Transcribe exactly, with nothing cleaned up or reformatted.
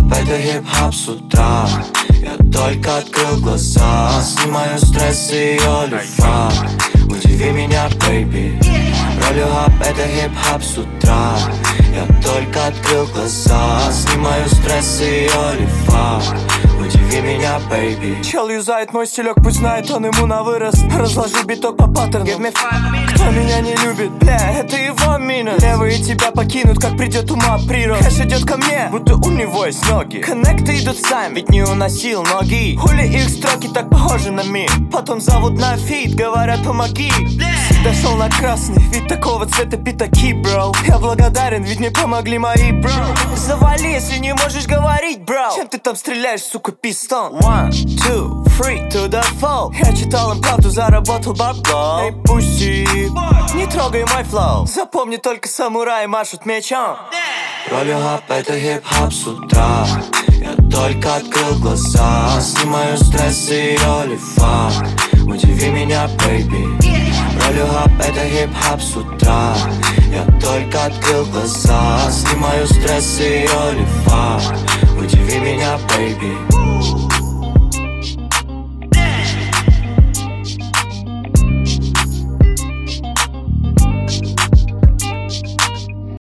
это хип-хоп с утра. Я только открыл глаза, снимаю стресс и ее лифа. Удиви меня, бэйби. Ролю хап, это хип-хоп с утра. Я только открыл глаза, снимаю стресс и ее лифа. Удиви меня, бэйби. Чел юзает мой стилек, пусть знает он ему на вырост. Разложу биток по паттерну. Give me five minutes. Кто меня не любит, бля, это его мина. Левые тебя покинут, как придет ума прирост. Хэш идет ко мне, будто у него есть ноги. Коннекты идут сами, ведь не уносил ноги. Хули их строки так похожи на мир. Потом зовут на фит, говорят помоги. Всегда шел на красный, ведь такого цвета пятаки, бро. Я благодарен, ведь мне помогли мои, бро. Завали, если не можешь говорить, бро. Чем ты там стреляешь, сука, пистон? One, two, three, to the four. Я читал им правду, заработал бабло. Эй, пусти, не трогай мой флоу. Запомни, только самураи машут мечом. Ролю хап, это хип-хоп с утра. Я только открыл глаза, снимаю стресс и ее лифа. Удиви меня, бэйби. Ролю хап, это хип-хоп с утра. Я только открыл глаза, снимаю стресс и ее лифа. Удиви меня, бэйби.